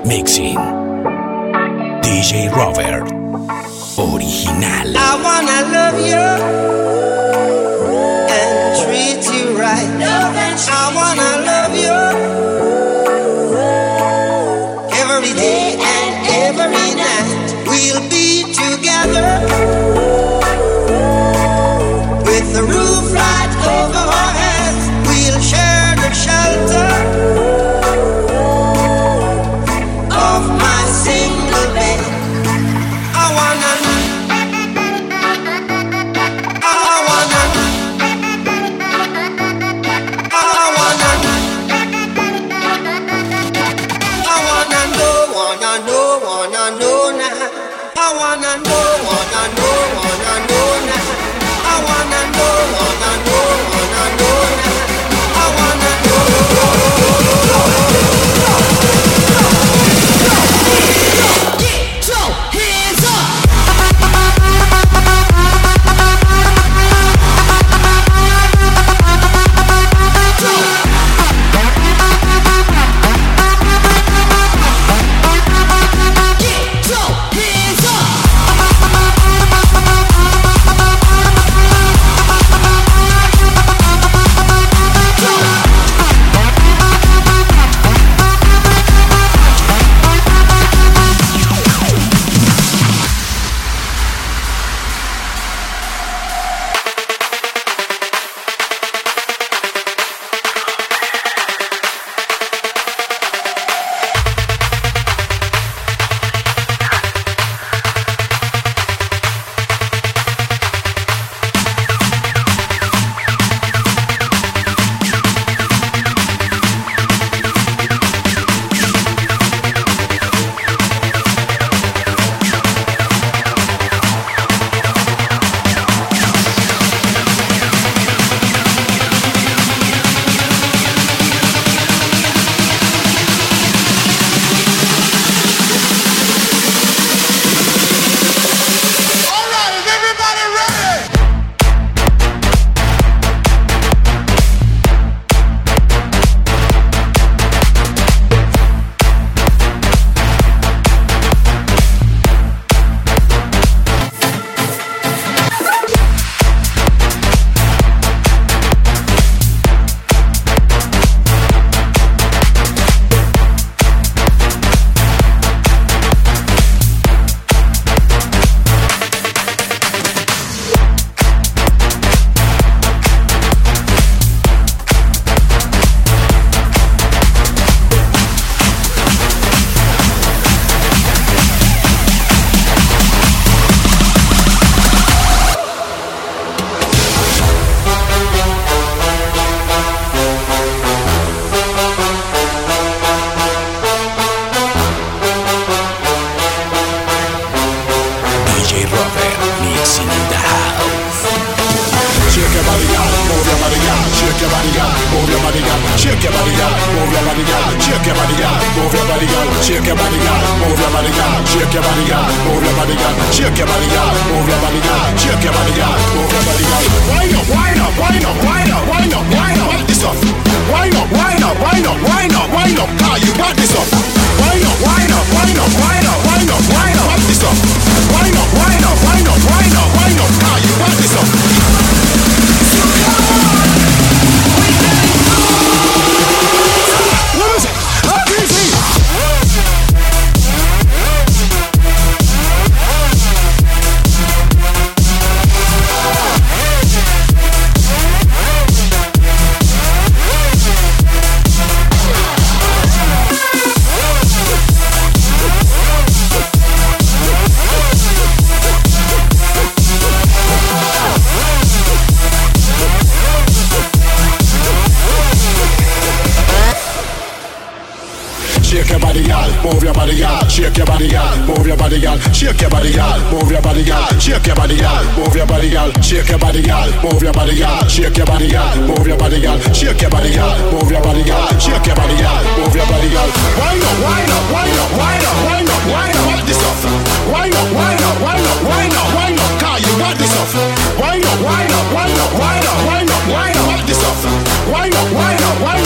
Mixing DJ Robert Original. I wanna love you and treat you right. I wanna love you every day and every night. We'll be together with the roof right over our heads. We'll share the shelter of my single bed. I wanna move your body, girl. Shake your body, girl. Move your body, girl. Shake your body, girl. Move your body, girl. Shake your body, girl. Move your body, girl. Shake your body, girl. Move your body, girl. Shake your body, girl. Move your body, girl. Shake your body, girl. Move your body, girl. Shake your body, girl. Move your body, girl. Wind up, wind up, wind up, wind up, wind up, wind up. What this up? Wind up, wind up, wind up, wind up, wind up. Car, you got this up. Wind up, wind up, wind up, wind up, wind up, wind up. What this up? Wind up, wind up, wind up.